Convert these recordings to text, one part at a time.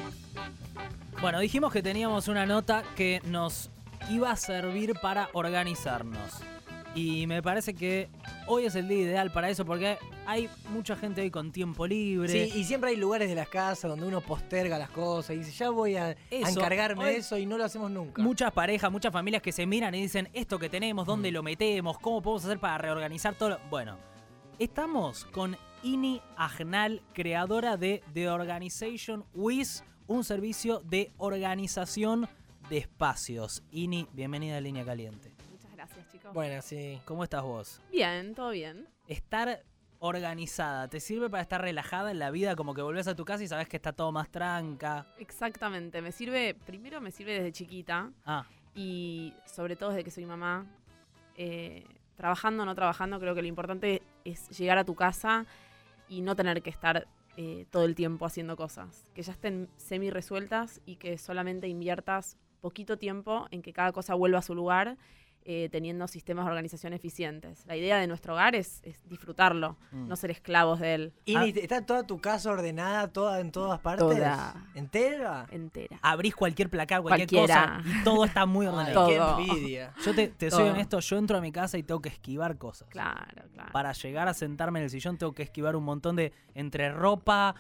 Bueno, dijimos que teníamos una nota que nos iba a servir para organizarnos. Y me parece que hoy es el día ideal para eso porque hay mucha gente hoy con tiempo libre. Sí, y siempre hay lugares de las casas donde uno posterga las cosas y dice, ya voy a encargarme de eso y no lo hacemos nunca. Muchas parejas, muchas familias que se miran y dicen, esto que tenemos, ¿dónde lo metemos? ¿Cómo podemos hacer para reorganizar todo? Bueno, estamos con Ini Agnal, creadora de The Organization With, un servicio de organización de espacios. Ini, bienvenida a Línea Caliente. Muchas gracias, chicos. Bueno, sí. ¿Cómo estás vos? Bien, todo bien. Estar organizada, ¿te sirve para estar relajada en la vida? Como que volvés a tu casa y sabes que está todo más tranca. Exactamente. Primero me sirve desde chiquita y sobre todo desde que soy mamá. Trabajando o no trabajando, creo que lo importante es llegar a tu casa y no tener que estar todo el tiempo haciendo cosas. Que ya estén semi resueltas y que solamente inviertas poquito tiempo en que cada cosa vuelva a su lugar, teniendo sistemas de organización eficientes. La idea de nuestro hogar es disfrutarlo, no ser esclavos de él. ¿Y está toda tu casa ordenada, toda en todas partes? Toda. ¿Entera? Entera. Abrís cualquier placar, cualquier cosa y todo está muy ordenado. Ay, qué envidia. Yo te soy honesto, yo entro a mi casa y tengo que esquivar cosas. Claro. Para llegar a sentarme en el sillón tengo que esquivar un montón de entre ropa,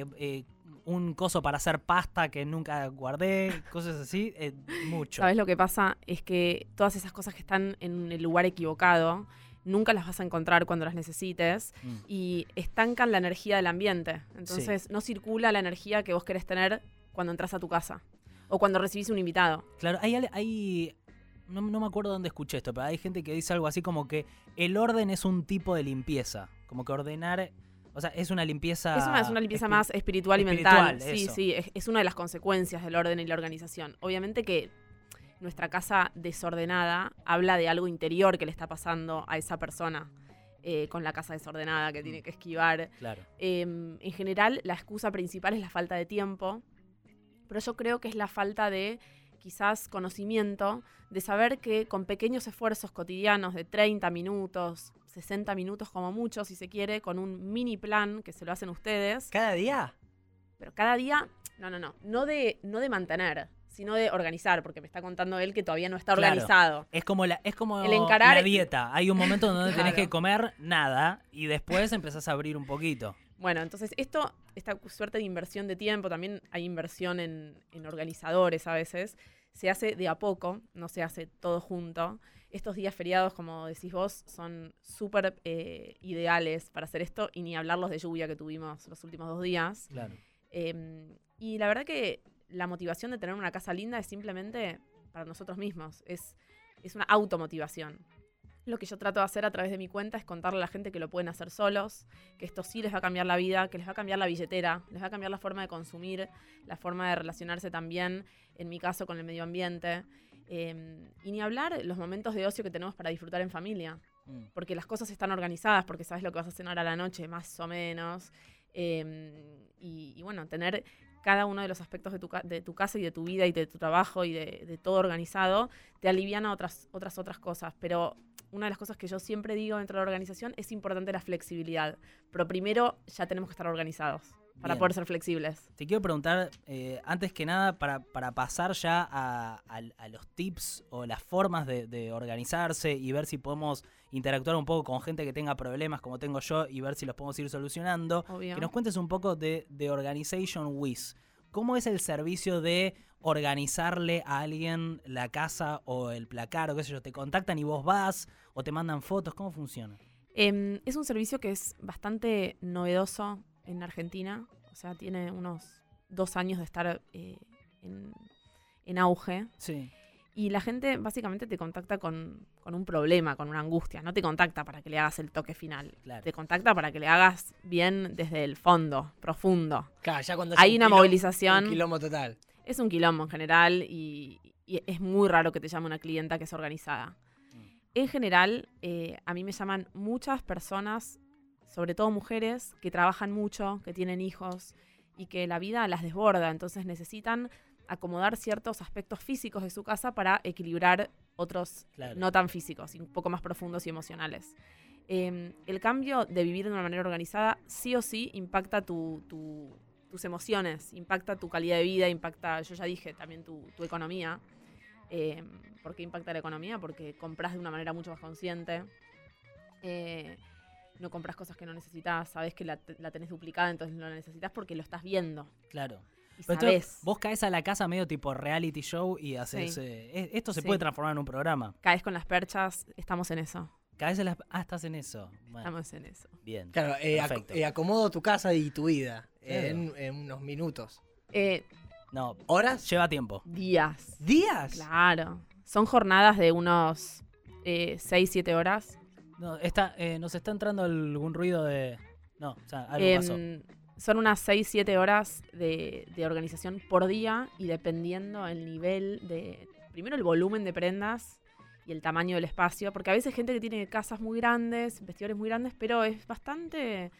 un coso para hacer pasta que nunca guardé, cosas así, mucho. ¿Sabes lo que pasa? Es que todas esas cosas que están en el lugar equivocado, nunca las vas a encontrar cuando las necesites y estancan la energía del ambiente. Entonces no circula la energía que vos querés tener cuando entras a tu casa o cuando recibís un invitado. Claro, no me acuerdo dónde escuché esto, pero hay gente que dice algo así como que el orden es un tipo de limpieza, como que ordenar... O sea, es una limpieza... Es una limpieza más espiritual y mental. Sí, es una de las consecuencias del orden y la organización. Obviamente que nuestra casa desordenada habla de algo interior que le está pasando a esa persona con la casa desordenada que tiene que esquivar. Claro. En general, la excusa principal es la falta de tiempo, pero yo creo que es la falta de quizás conocimiento, de saber que con pequeños esfuerzos cotidianos de 30 minutos, 60 minutos como mucho, si se quiere, con un mini plan que se lo hacen ustedes. ¿Cada día? Pero cada día, no de mantener, sino de organizar, porque me está contando él que todavía no está organizado. Es como el encarar la dieta. Hay un momento donde tenés que comer nada y después empezás a abrir un poquito. Bueno, entonces esta suerte de inversión de tiempo, también hay inversión en organizadores a veces, se hace de a poco, no se hace todo junto. Estos días feriados, como decís vos, son súper ideales para hacer esto, y ni hablar los de lluvia que tuvimos los últimos 2 días. Claro. Y la verdad que la motivación de tener una casa linda es simplemente para nosotros mismos, es una automotivación. Lo que yo trato de hacer a través de mi cuenta es contarle a la gente que lo pueden hacer solos, que esto sí les va a cambiar la vida, que les va a cambiar la billetera, les va a cambiar la forma de consumir, la forma de relacionarse también, en mi caso, con el medio ambiente. Y ni hablar los momentos de ocio que tenemos para disfrutar en familia, porque las cosas están organizadas, porque sabes lo que vas a cenar a la noche, más o menos. Y bueno, tener cada uno de los aspectos de tu casa y de tu vida y de tu trabajo y de todo organizado, te aliviana otras cosas. Pero una de las cosas que yo siempre digo dentro de la organización es importante la flexibilidad. Pero primero ya tenemos que estar organizados para poder ser flexibles. Te quiero preguntar, antes que nada, para pasar ya a los tips o las formas de organizarse y ver si podemos interactuar un poco con gente que tenga problemas como tengo yo y ver si los podemos ir solucionando. Obvio. Que nos cuentes un poco de Organization With. ¿Cómo es el servicio de organizarle a alguien la casa o el placar o qué sé yo? ¿Te contactan y vos vas o te mandan fotos? ¿Cómo funciona? Es un servicio que es bastante novedoso en Argentina. O sea, tiene unos 2 años de estar en auge. Sí. Y la gente básicamente te contacta con un problema, con una angustia. No te contacta para que le hagas el toque final. Claro. Te contacta para que le hagas bien desde el fondo, profundo. Claro, ya cuando hay una movilización. Un quilombo total. Es un quilombo en general y es muy raro que te llame una clienta que es organizada. En general, a mí me llaman muchas personas, sobre todo mujeres, que trabajan mucho, que tienen hijos y que la vida las desborda. Entonces necesitan acomodar ciertos aspectos físicos de su casa para equilibrar otros no tan físicos, y un poco más profundos y emocionales. El cambio de vivir de una manera organizada sí o sí impacta tu tus emociones, impacta tu calidad de vida, impacta, yo ya dije, también tu economía. ¿Por qué impacta la economía? Porque compras de una manera mucho más consciente. No compras cosas que no necesitas, sabes que la tenés duplicada, entonces no la necesitas porque lo estás viendo. Claro. Y Pero sabés. entonces, vos caes a la casa medio tipo reality show y haces... Sí. Esto se Sí. puede transformar en un programa. Caes con las perchas, estamos en eso. Caes en las... Ah, estás en eso. Bueno, Estamos en eso. bien. Claro, Perfecto. acomodo tu casa y tu vida Claro. en unos minutos. No, ¿Horas? lleva tiempo. Días. ¿Días? Claro. Son jornadas de unos 6-7 horas. No, nos está entrando algún ruido de... No, o sea, algo pasó. Son unas 6-7 horas de organización por día y dependiendo el nivel de... Primero el volumen de prendas y el tamaño del espacio, porque a veces hay gente que tiene casas muy grandes, vestidores muy grandes, pero es bastante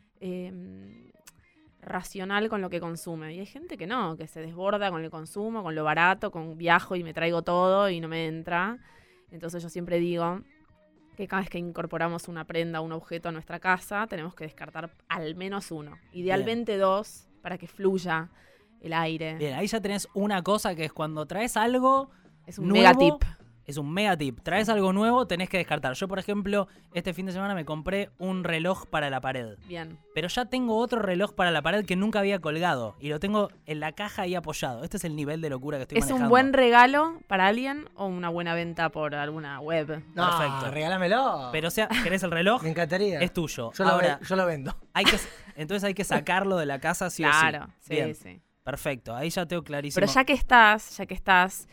racional con lo que consume. Y hay gente que no, que se desborda con el consumo, con lo barato, con viajo y me traigo todo y no me entra. Entonces yo siempre digo que cada vez que incorporamos una prenda o un objeto a nuestra casa, tenemos que descartar al menos uno. Idealmente 2, para que fluya el aire. Bien, ahí ya tenés una cosa que es cuando traes algo Es un nuevo, mega tip. Es un mega tip. Traes algo nuevo, tenés que descartar. Yo, por ejemplo, este fin de semana me compré un reloj para la pared. Bien. Pero ya tengo otro reloj para la pared que nunca había colgado. Y lo tengo en la caja ahí apoyado. Este es el nivel de locura que estoy ¿Es manejando. un buen regalo para alguien o una buena venta por alguna web? No, Perfecto. regálamelo. Pero o sea, ¿querés el reloj? Me encantaría. Es tuyo. Yo Ahora, yo lo vendo. entonces hay que sacarlo de la casa sí o sí. Claro, sí, Bien, sí. perfecto. Ahí ya tengo clarísimo. Pero ya que estás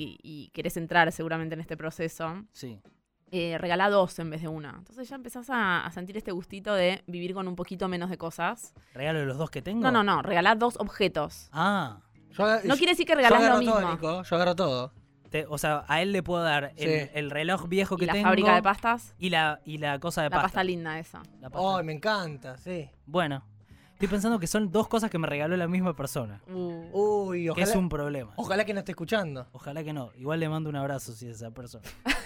y querés entrar seguramente en este proceso, Sí. regalá 2 en vez de una. Entonces ya empezás a sentir este gustito de vivir con un poquito menos de cosas. ¿Regalo de los dos que tengo? No, regalá 2 objetos. Ah. No quiere decir que Yo regalás lo agarro mismo. todo, Nico. Yo agarro todo. O sea, a él le puedo dar Sí. el reloj viejo Y que la tengo. fábrica de pastas, Y la cosa de la pasta linda esa. La pasta. Oh, me encanta, sí. Bueno, estoy pensando que son 2 cosas que me regaló la misma persona. Uy, Que ojalá, es un problema. ojalá que no esté escuchando. Ojalá que no. Igual le mando un abrazo si es esa persona.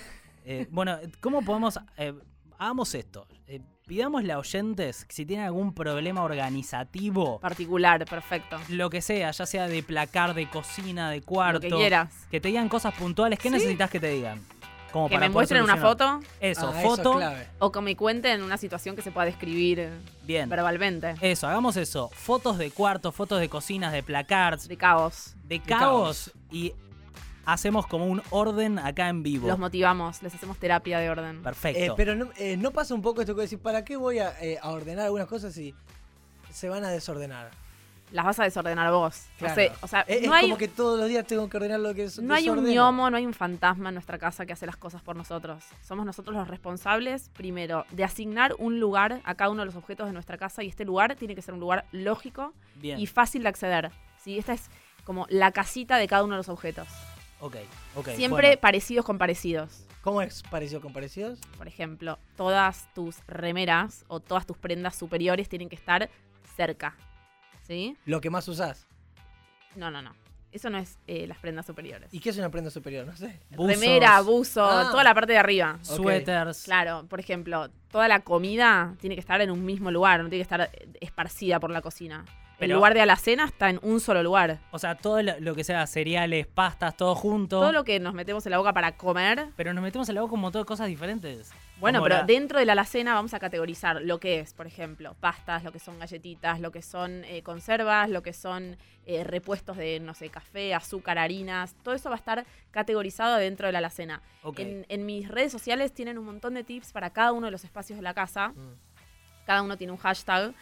Bueno, ¿cómo podemos...? Hagamos esto. Pidámosle a oyentes si tienen algún problema organizativo. Particular, perfecto. Lo que sea, ya sea de placar, de cocina, de cuarto. Lo que quieras. Que te digan cosas puntuales. ¿Qué necesitas que te digan? Como Que para me poder muestren una solucionar. foto Eso, Eso foto. es clave. o que me cuenten una situación que se pueda describir Bien. verbalmente. Eso, hagamos eso. Fotos de cuarto, fotos de cocinas, de placards, De caos. de caos. Y hacemos como un orden acá en vivo. Los motivamos, les hacemos terapia de orden. Perfecto. Pero no pasa un poco esto que decir, ¿para qué voy a ordenar algunas cosas si se van a desordenar? Las vas a desordenar vos. Claro. No sé, o sea, Es no hay, como que todos los días tengo que ordenar lo que es. no hay un desordeno. gnomo, no hay un fantasma en nuestra casa que hace las cosas por nosotros. Somos nosotros los responsables, primero, de asignar un lugar a cada uno de los objetos de nuestra casa y este lugar tiene que ser un lugar lógico Bien. y fácil de acceder. ¿Sí? Esta es como la casita de cada uno de los objetos. Ok. Siempre bueno. parecidos con parecidos. ¿Cómo es parecido con parecidos? Por ejemplo, todas tus remeras o todas tus prendas superiores tienen que estar cerca. ¿Sí? Lo que más usás. No. Eso no es las prendas superiores. ¿Y qué es una prenda superior? No sé. Buzos, Remera, buzo, Ah. toda la parte de arriba. suéteres. Claro, por ejemplo, toda la comida tiene que estar en un mismo lugar, no tiene que estar esparcida por la cocina. El Pero- lugar de alacena está en un solo lugar. O sea, todo lo que sea cereales, pastas, todo junto. Todo lo que nos metemos en la boca para comer, Pero nos metemos en la boca un montón de cosas diferentes. bueno, Como pero la- dentro de la alacena vamos a categorizar lo que es, por ejemplo, pastas, lo que son galletitas, lo que son conservas, lo que son repuestos de, no sé, café, azúcar, harinas. Todo eso va a estar categorizado dentro de la alacena. Ok. En mis redes sociales tienen un montón de tips para cada uno de los espacios de la casa. Cada uno tiene un hashtag.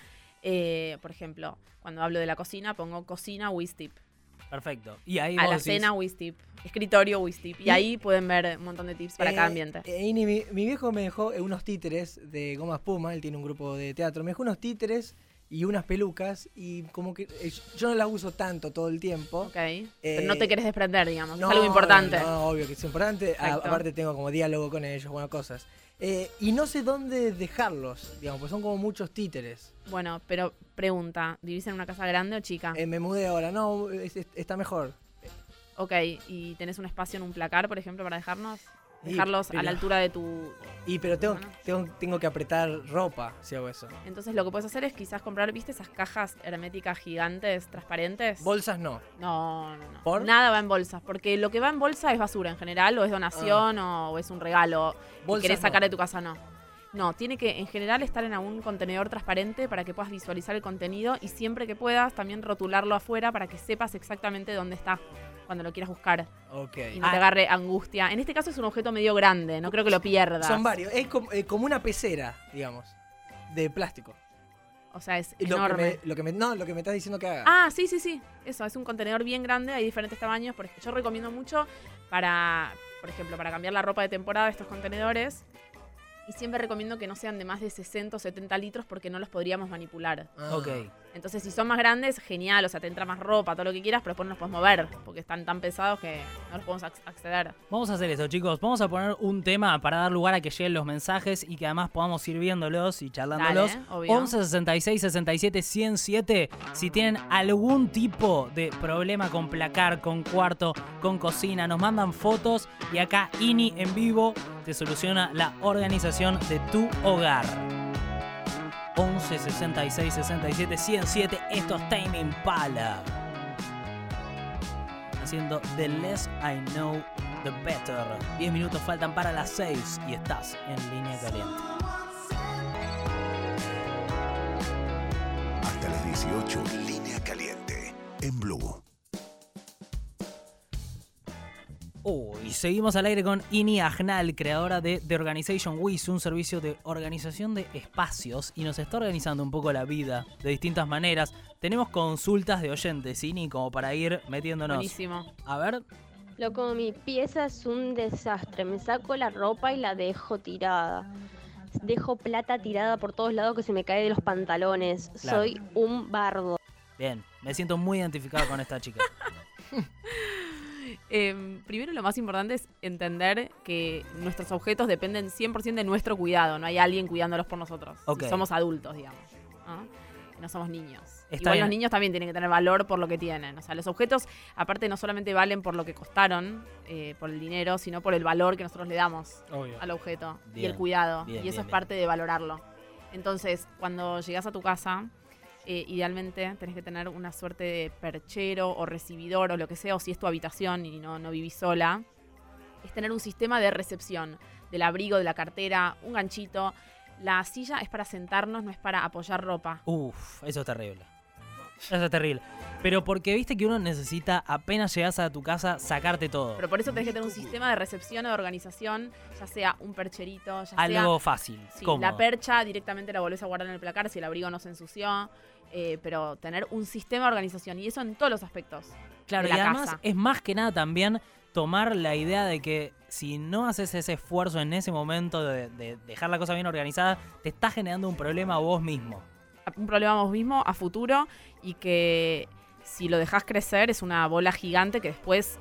Por ejemplo, cuando hablo de la cocina, pongo cocina Wistip. Perfecto. Y ahí vos Alacena decís, Wistip. Escritorio Wistip. Y ahí pueden ver un montón de tips para cada ambiente. Ini, mi viejo me dejó unos títeres de goma espuma. Él tiene un grupo de teatro. Me dejó unos títeres y unas pelucas. Y como que yo no las uso tanto todo el tiempo. Ok. Pero no te querés desprender, digamos. es algo No, importante. No, obvio que es importante. Perfecto. Aparte tengo como diálogo con ellos, buenas cosas. Y no sé dónde dejarlos, digamos, pues son como muchos títeres. Bueno, pero pregunta, ¿vivís en una casa grande o chica? Me mudé ahora, no, está mejor. Ok, ¿y tenés un espacio en un placar, por ejemplo, para dejarnos? dejarlos a la altura de tu... Pero tengo que apretar ropa si hago eso. Entonces lo que puedes hacer es quizás comprar, ¿viste esas cajas herméticas gigantes, transparentes? Bolsas no. No. ¿Por? Nada va en bolsas, porque lo que va en bolsa es basura en general, o es donación, o es un regalo que querés sacar de tu casa, no. No, tiene que en general estar en algún contenedor transparente para que puedas visualizar el contenido y siempre que puedas también rotularlo afuera para que sepas exactamente dónde está cuando lo quieras buscar. Ok. Y no te agarre angustia. En este caso es un objeto medio grande, no creo que lo pierdas. Son varios. Es como una pecera, digamos, de plástico. O sea, es enorme. Lo que me estás diciendo que haga. Ah, sí. Eso, es un contenedor bien grande, hay diferentes tamaños. Yo recomiendo mucho por ejemplo, para cambiar la ropa de temporada de estos contenedores. Y siempre recomiendo que no sean de más de 60 o 70 litros porque no los podríamos manipular. Ok. Entonces, si son más grandes, genial, o sea, te entra más ropa, todo lo que quieras, pero después no los podemos mover porque están tan pesados que no los podemos acceder. Vamos a hacer esto, chicos. Vamos a poner un tema para dar lugar a que lleguen los mensajes y que además podamos ir viéndolos y charlándolos. Dale, obvio. 11 66 67 107. Si tienen algún tipo de problema con placar, con cuarto, con cocina, nos mandan fotos y acá Ini en vivo te soluciona la organización de tu hogar. 11 66 67 107. Esto es Tame Impala haciendo The Less I Know The Better. 10 minutos faltan para las 6 y estás en Línea Caliente. Hasta las 18, Línea Caliente en Blue. Y seguimos al aire con Ini Agnal, creadora de The Organization Wiz, un servicio de organización de espacios, y nos está organizando un poco la vida de distintas maneras. Tenemos consultas de oyentes, Ini, como para ir metiéndonos. Buenísimo. A ver. Loco, mi pieza es un desastre. Me saco la ropa y la dejo tirada. Dejo plata tirada por todos lados que se me cae de los pantalones. Claro. Soy un bardo. Bien, me siento muy identificado con esta chica. Primero, lo más importante es entender que nuestros objetos dependen 100% de nuestro cuidado. No hay alguien cuidándolos por nosotros. Ok. Si somos adultos, digamos. No somos niños. Está Igual bien. los niños también tienen que tener valor por lo que tienen. O sea, los objetos, aparte, no solamente valen por lo que costaron, por el dinero, sino por el valor que nosotros le damos al objeto y Bien, el cuidado. bien, y eso bien, es parte de valorarlo. Entonces, cuando llegas a tu casa, idealmente tenés que tener una suerte de perchero o recibidor o lo que sea, o si es tu habitación y no vivís sola, es tener un sistema de recepción del abrigo, de la cartera, un ganchito. La silla es para sentarnos, no es para apoyar ropa. Eso es terrible. Eso es terrible. Pero porque viste que uno necesita, apenas llegas a tu casa, sacarte todo. Pero por eso tenés que tener un sistema de recepción o de organización, ya sea un percherito, ya Algo sea... fácil, Sí, cómodo. la percha directamente la volvés a guardar en el placar si el abrigo no se ensució. Pero tener un sistema de organización, y eso en todos los aspectos. Claro, de y la además casa. es más que nada también tomar la idea de que si no haces ese esfuerzo en ese momento de dejar la cosa bien organizada, te estás generando un problema a vos mismo. Un problema vos mismo a futuro, y que si lo dejás crecer es una bola gigante que después,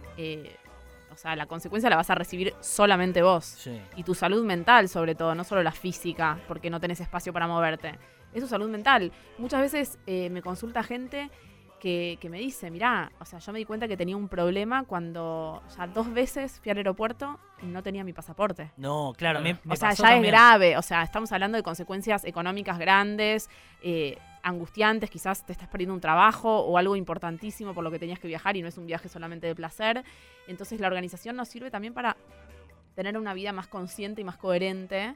o sea, la consecuencia la vas a recibir solamente vos. Sí. Y tu salud mental, sobre todo, no solo la física, porque no tenés espacio para moverte. Es tu salud mental. Muchas veces me consulta gente que me dice, mirá, o sea, yo me di cuenta que tenía un problema cuando ya 2 veces fui al aeropuerto y no tenía mi pasaporte. No, claro, me O sea, pasó ya también. es grave. O sea, estamos hablando de consecuencias económicas grandes, angustiantes. Quizás te estás perdiendo un trabajo o algo importantísimo por lo que tenías que viajar y no es un viaje solamente de placer. Entonces, la organización nos sirve también para tener una vida más consciente y más coherente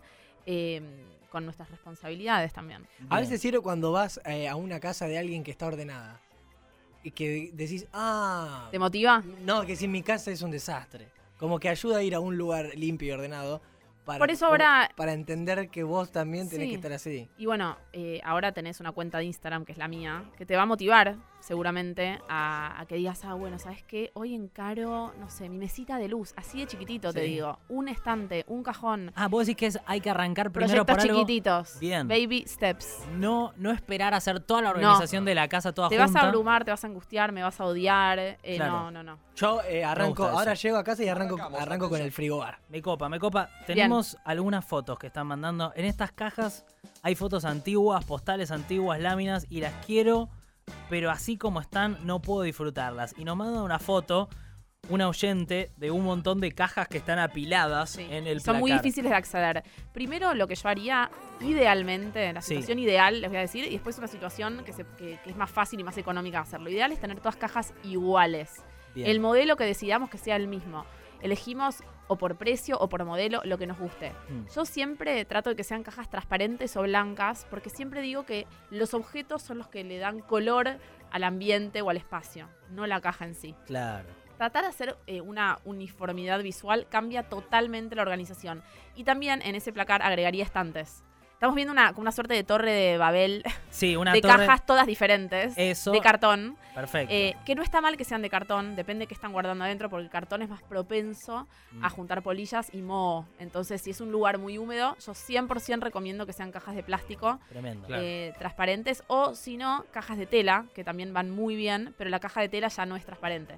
con nuestras responsabilidades también. A Bien. veces sirve cuando vas a una casa de alguien que está ordenada. Y que decís, ¿Te motiva? no, que si mi casa es un desastre. Como que ayuda a ir a un lugar limpio y ordenado. Por eso ahora- Para entender que vos también tenés Sí. que estar así. Y bueno, ahora tenés una cuenta de Instagram, que es la mía, que te va a motivar seguramente a que digas, bueno, ¿sabes qué? Hoy encaro, no sé, mi mesita de luz, así de chiquitito te Sí. digo. Un estante, un cajón, Vos decís que hay que arrancar primero proyectos por algo. chiquititos. Bien. Baby steps. No esperar a hacer toda la organización de la casa toda Te junta. vas a abrumar, te vas a angustiar, me vas a odiar. Claro. No. Yo arranco, gusta ahora eso. llego a casa y arranco con el frigobar. Me copa. Tenemos algunas fotos que están mandando. En estas cajas hay fotos antiguas, postales antiguas, láminas, y las quiero, pero así como están no puedo disfrutarlas. Y nos mandan una foto una oyente de un montón de cajas que están apiladas Sí. en el Son muy placar. difíciles de acceder. Primero, lo que yo haría, idealmente, la Sí. situación ideal, les voy a decir, y después una situación que es más fácil y más económica hacerlo. Lo ideal es tener todas cajas iguales. Bien. El modelo que decidamos que sea el mismo. Elegimos o por precio o por modelo lo que nos guste. Yo siempre trato de que sean cajas transparentes o blancas porque siempre digo que los objetos son los que le dan color al ambiente o al espacio, no la caja en sí. Claro. Tratar de hacer una uniformidad visual cambia totalmente la organización. Y también en ese placar agregaría estantes. Estamos viendo como una suerte de torre de Babel Sí, una de torre. cajas todas diferentes, Eso. de cartón. Perfecto. Que no está mal que sean de cartón, depende de qué están guardando adentro, porque el cartón es más propenso a juntar polillas y moho. Entonces, si es un lugar muy húmedo, yo 100% recomiendo que sean cajas de plástico Tremendo. transparentes, o si no, cajas de tela, que también van muy bien, pero la caja de tela ya no es transparente.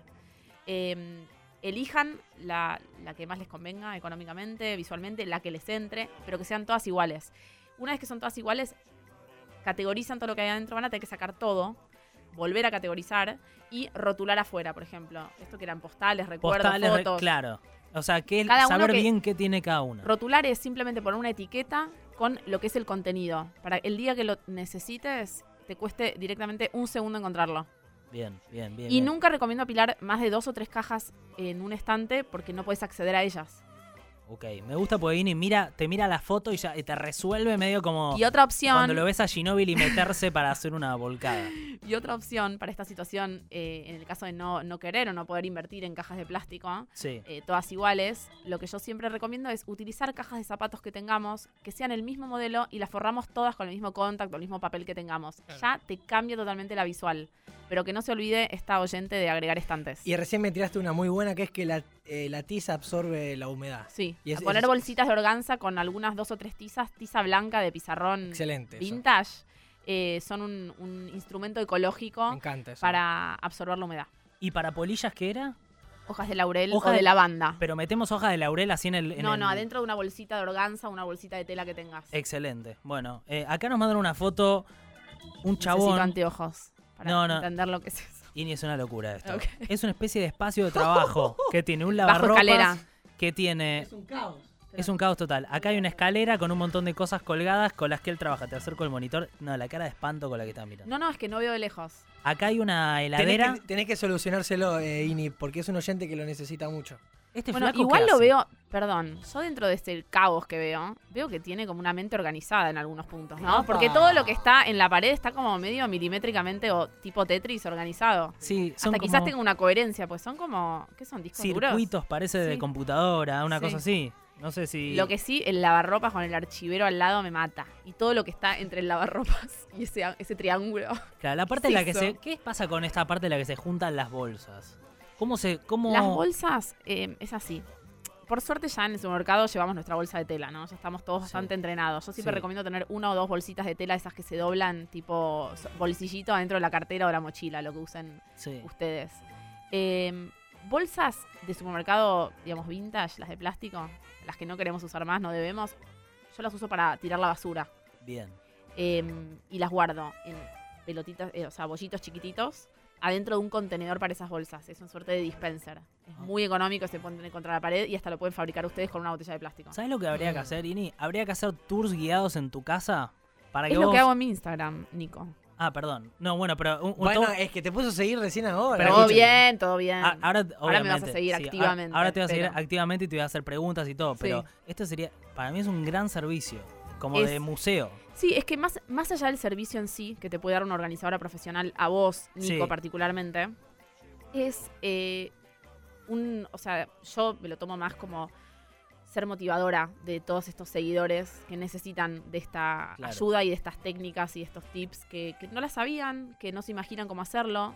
Elijan la que más les convenga económicamente, visualmente, la que les entre, pero que sean todas iguales. Una vez que son todas iguales, categorizan todo lo que hay adentro, van a tener que sacar todo, volver a categorizar y rotular afuera, por ejemplo. Esto que eran postales, recuerdos, Postales, fotos. claro. O sea, que Cada uno saber que- bien qué tiene cada uno. Rotular es simplemente poner una etiqueta con lo que es el contenido. Para el día que lo necesites, te cueste directamente un segundo encontrarlo. Bien, bien, bien. Y bien. nunca recomiendo apilar más de 2 o 3 cajas en un estante porque no puedes acceder a ellas. Ok, me gusta porque Ini te mira la foto y ya te resuelve medio como Y otra opción, cuando lo ves a Ginóbili meterse para hacer una volcada. y otra opción para esta situación, en el caso de no querer o no poder invertir en cajas de plástico, Sí. todas iguales, lo que yo siempre recomiendo es utilizar cajas de zapatos que tengamos, que sean el mismo modelo y las forramos todas con el mismo contacto, el mismo papel que tengamos. Ya te cambia totalmente la visual. Pero que no se olvide esta oyente de agregar estantes. Y recién me tiraste una muy buena que es que la tiza absorbe la humedad. Sí, Y a poner bolsitas de organza con algunas 2 o 3 tizas, tiza blanca de pizarrón Excelente. Eso. vintage, son un instrumento ecológico Me encanta eso. para absorber la humedad. ¿Y para polillas qué era? Hojas de laurel Hoja o de de- lavanda. Pero metemos hojas de laurel así en el... No, adentro de una bolsita de organza, una bolsita de tela que tengas. Excelente. Bueno, acá nos mandan una foto, un Necesito chabón... anteojos para No. entender lo que es eso. Ini, es una locura esto. Ok. Es una especie de espacio de trabajo que tiene un Bajo lavarropas, escalera. que tiene... Es un caos. Es un caos total. Acá hay una escalera con un montón de cosas colgadas con las que él trabaja. Te acerco el monitor. No, la cara de espanto con la que está mirando. No, es que no veo de lejos. Acá hay una heladera. Tenés que solucionárselo, Ini, porque es un oyente que lo necesita mucho. Este Bueno, flaco, igual ¿qué lo hace? veo, perdón, yo dentro de este caos que veo que tiene como una mente organizada en algunos puntos, ¿no? ¡Apa! Porque todo lo que está en la pared está como medio milimétricamente o tipo Tetris organizado. Sí, son Hasta como quizás tenga una coherencia, pues son como, ¿qué son? ¿Discos duros? circuitos, parece de Sí. computadora, una Sí. cosa así. No sé si... Lo que sí, el lavarropas con el archivero al lado me mata. Y todo lo que está entre el lavarropas y ese triángulo. Claro, la parte ¿Qué en la es que eso? se... ¿Qué pasa con esta parte en la que se juntan las bolsas? ¿Cómo... Las bolsas, es así. Por suerte ya en el supermercado llevamos nuestra bolsa de tela, ¿no? Ya estamos todos Sí. bastante entrenados. Yo siempre Sí. recomiendo tener 1 o 2 bolsitas de tela, esas que se doblan, tipo bolsillito adentro de la cartera o la mochila, lo que usen Sí. ustedes. Bolsas de supermercado, digamos, vintage, las de plástico, las que no queremos usar más, no debemos. Yo las uso para tirar la basura. Bien. Y las guardo en pelotitas, o sea, bollitos chiquititos, adentro de un contenedor para esas bolsas. Es una suerte de dispenser. Es muy económico, se ponen contra la pared y hasta lo pueden fabricar ustedes con una botella de plástico. ¿Sabes lo que habría que hacer, Ini? Habría que hacer tours guiados en tu casa para que Es lo vos... que hago en mi Instagram, Nico. Ah, perdón. No, bueno, pero... Bueno, es que te puso a seguir recién ahora. Pero Todo escúchame. bien, todo bien. Ahora me vas a obviamente, seguir sí, activamente, Ahora te voy a seguir pero- activamente y te voy a hacer preguntas y todo. Pero Sí. esto sería... Para mí es un gran servicio. Como Es- de museo. Sí, es que más allá del servicio en sí, que te puede dar una organizadora profesional, a vos, Nico, Sí. particularmente, es o sea, yo me lo tomo más como ser motivadora de todos estos seguidores que necesitan de esta Claro. ayuda y de estas técnicas y de estos tips que no las sabían, que no se imaginan cómo hacerlo.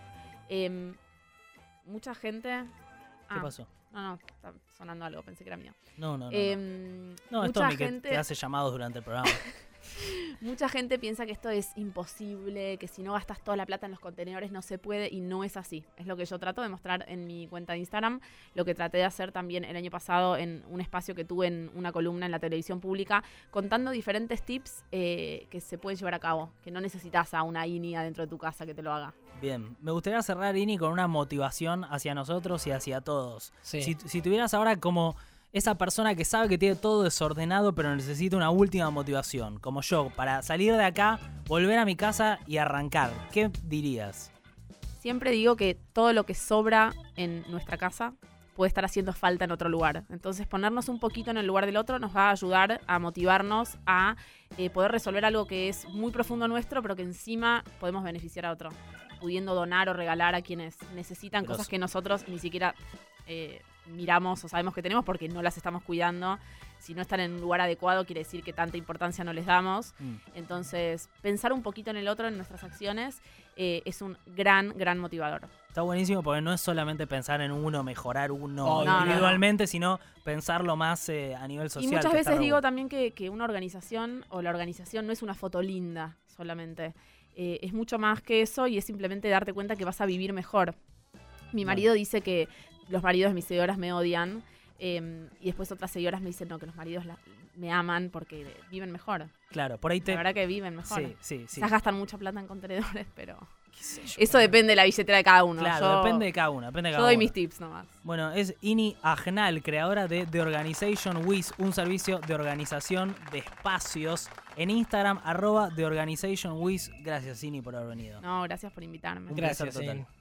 Mucha gente... ¿Qué pasó? No, está sonando algo, pensé que era mío. No. No, Mucha es Tommy que gente... te hace llamados durante el programa. Mucha gente piensa que esto es imposible, que si no gastas toda la plata en los contenedores no se puede, y no es así. Es lo que yo trato de mostrar en mi cuenta de Instagram, lo que traté de hacer también el año pasado en un espacio que tuve en una columna en la televisión pública, contando diferentes tips que se pueden llevar a cabo, que no necesitas a una INI adentro de tu casa que te lo haga. Bien, me gustaría cerrar, Ini, con una motivación hacia nosotros y hacia todos. Sí. Si tuvieras ahora como esa persona que sabe que tiene todo desordenado pero necesita una última motivación, como yo, para salir de acá, volver a mi casa y arrancar, ¿qué dirías? Siempre digo que todo lo que sobra en nuestra casa puede estar haciendo falta en otro lugar. Entonces ponernos un poquito en el lugar del otro nos va a ayudar a motivarnos a poder resolver algo que es muy profundo nuestro, pero que encima podemos beneficiar a otro, pudiendo donar o regalar a quienes necesitan cosas que nosotros ni siquiera miramos o sabemos que tenemos porque no las estamos cuidando. Si no están en un lugar adecuado, quiere decir que tanta importancia no les damos. Entonces, pensar un poquito en el otro, en nuestras acciones, es un gran motivador. Está buenísimo porque no es solamente pensar en uno, mejorar uno No, individualmente, sino pensarlo más a nivel social. Y muchas que veces está digo bueno. también que una organización o la organización no es una foto linda solamente. Es mucho más que eso y es simplemente darte cuenta que vas a vivir mejor. Mi marido dice que los maridos de mis seguidoras me odian y después otras seguidoras me dicen no, que los maridos me aman porque viven mejor. Claro, por ahí La verdad que viven mejor. Sí. Quizás gastan mucha plata en contenedores, pero Qué sé yo. eso depende de la billetera de cada uno. Claro, Yo- depende de cada uno. Yo doy mis tips nomás. Bueno, es Ini Agnal, creadora de The Organization With, un servicio de organización de espacios. En Instagram, @TheOrganizationWith. Gracias, Ini, por haber venido. No, gracias por invitarme. Un Gracias, placer total. sí.